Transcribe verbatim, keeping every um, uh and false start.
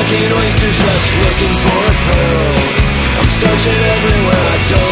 Sucking oysters, just looking for a pearl. I'm searching everywhere, I don't